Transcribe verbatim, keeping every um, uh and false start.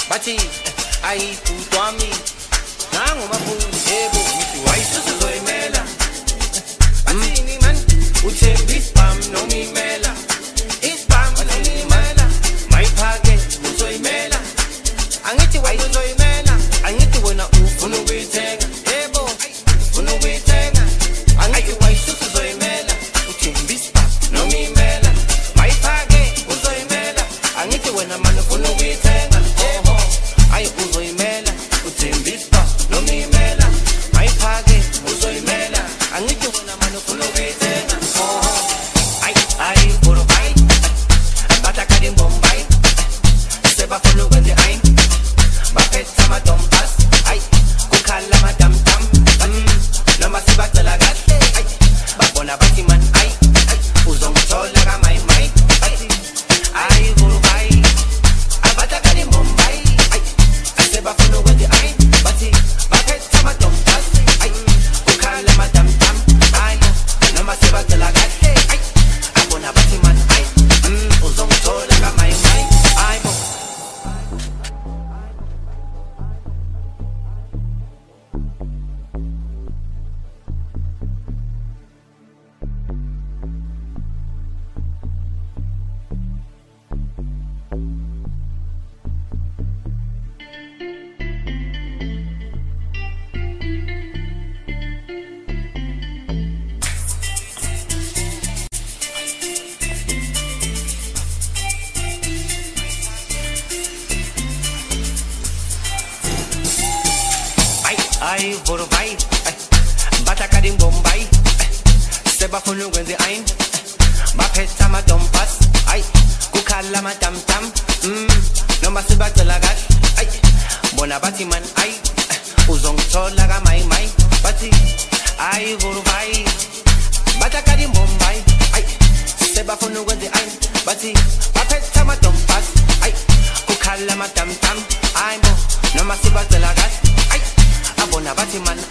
bathi ayikutwami nangu mafundi yebo ngithi wayisuzoyimela bathini man uthemba ispam noma imela ispam noma imela mayiphake uzoyimela angithi wayizoyimela angithi wena ufuna ukuyithenga yebo ufuna ukuyithenga angithi wayisuzoyimela uthemba ispam noma imela mayiphake uzoyimela angithi wena man ufuna ukuyithenga yebo ayi uzoyimela uthemba ispam noma imela mayiphake uzoyimela angithi wena man ufuna ukuyithenga ay ay boro bay bataka di bombay seba funu kwenze ay baphetha madompas ay kukhala madam dam noma sibacela kahle ay babona bathi man ay uzongithola kamay may ay boro bay bataka di bombay ay seba funu kwenze ay bathi baphetha madompas ay kukhala madam dam ay noma sibacela kahle ay abona bathi man ay uzongithola kamay may ay bo ay boro bay bataka di bombay seba funu kwenze ay baphetha madompas ay kukhala madam dam noma sibacela kahle ay bona bathi man ay uzongithola kamay may bathi ay boro bay bataka di bombay ay seba funu kwenze ay bathi baphetha madompas ay kukhala madam dam ay bo noma sibacela kahle ay abona bathi man